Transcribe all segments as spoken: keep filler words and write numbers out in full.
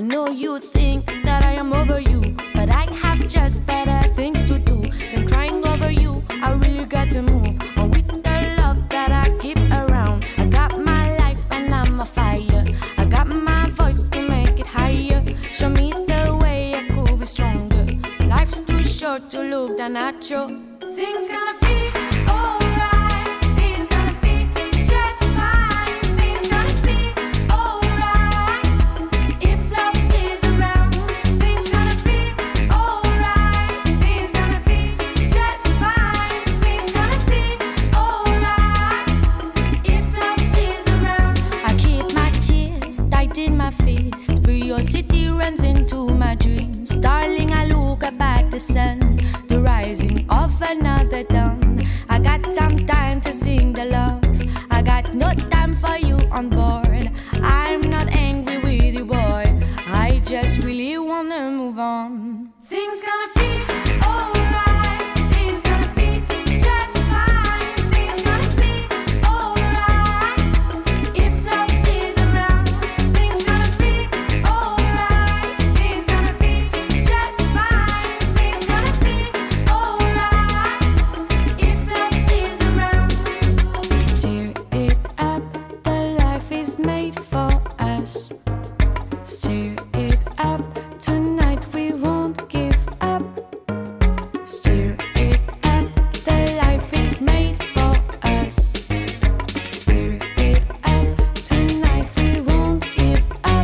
I know you think that I am over you, but I have just better things to do than crying over you. I really got to move on with the love that I keep around. I got my life and I'm a fire. I got my voice to make it higher. Show me the way I could be stronger. Life's too short to look down at you. Things gonna be alright. Things gonna be just fine. Things gonna be alright. If love is around, things gonna be alright. Things gonna be just fine. Things gonna be alright. If love is around. I keep my tears tight in my fist. Curiosity runs into my dreams. Darling, I look up at the sun, the rising of another dawn. I got some time to sing the love. I got no time for you on board. I'm not angry with you, boy. I just really wanna move on. Things gonna be alright. Things gonna be just fine. Things gonna be alright. If love is around, things gonna be alright. Things gonna be just fine. Things gonna be alright. If love is around. Stir it up, the life is made for us. Stir it up, tonight we won't give up. Stir it up, the life is made for us. Stir it up, tonight we won't give up.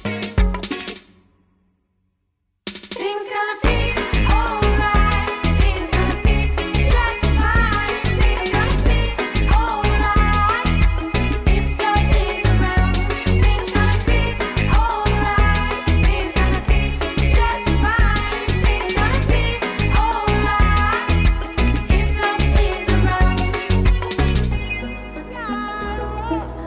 Things gonna be alright. Things gonna be just fine. Things gonna be alright. If love is around, things gonna be alright. Things gonna be just fine. Things gonna be alright. If love is around.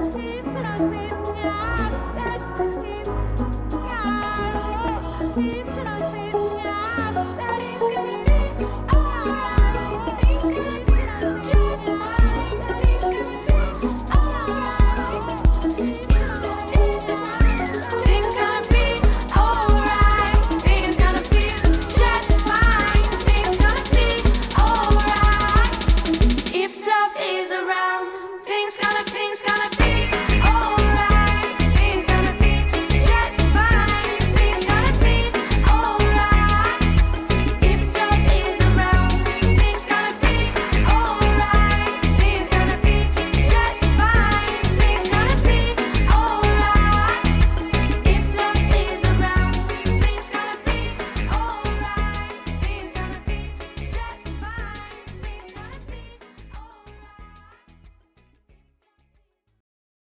If